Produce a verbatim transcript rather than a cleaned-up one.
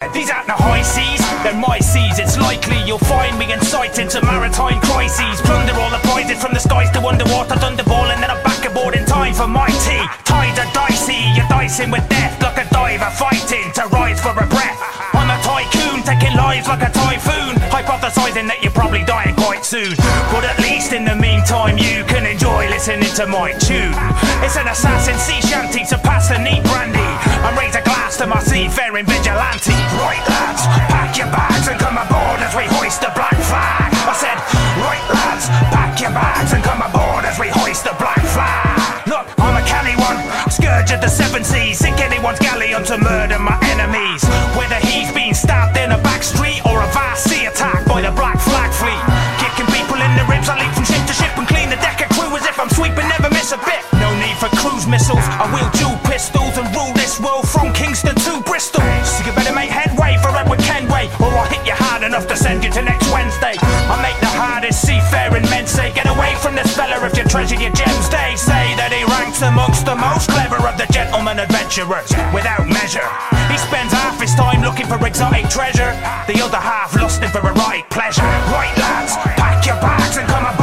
These aren't the high seas, they're my seas. It's likely you'll find me inciting to maritime crises. Plunder all the prizes from the skies to underwater, thunderball, and then I'm back aboard in time for my tea. Tides are dicey, you're dicing with death like a diver fighting to rise for a breath. I'm a tycoon, taking lives like a typhoon, hypothesizing that you're probably dying quite soon. But at least in the meantime you can enjoy listening to my tune. It's an assassin sea shanty, surpass the neat brandy, and raise a glass to my seafaring vigilante. Right lads, pack your bags and come aboard as we hoist the black flag. I said, right lads, pack your bags and come aboard as we hoist the black flag. Look, I'm a canny one, scourge of the seven seas, sink anyone's galleon to murder my enemies. Whether he's been stabbed in a back street or a vast sea attack by the black flag fleet, kicking people in the ribs, I leap from ship to ship and clean the deck of crew as if I'm sweeping, never miss a bit. No need for cruise missiles, I wield dual pistols and rule this world from Kingston to Bristol. So you better make headway for Edward Kenway, or I'll hit you hard enough to send you to next Wednesday. I make the hardest seafaring men say, get away from this fella if you treasure your gems. They say that he ranks amongst the most clever of the gentlemen adventurers, without measure. He spends half his time looking for exotic treasure, the other half lusting for erotic pleasure. Right lads, pack your bags and come aboard